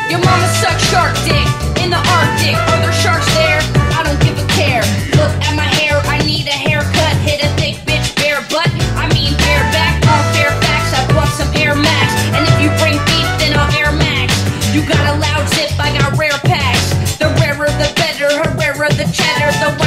Your mama sucks shark dick in the Arctic. Are there sharks there? I don't give a care. Look at my hair, I need a haircut. Hit a thick bitch bare butt, I mean bareback. On Fairfax, I bought some Air Max. And if you bring beef, then I'll Air Max. You got a loud zip, I got rare packs. The rarer the better, her rarer the cheddar. The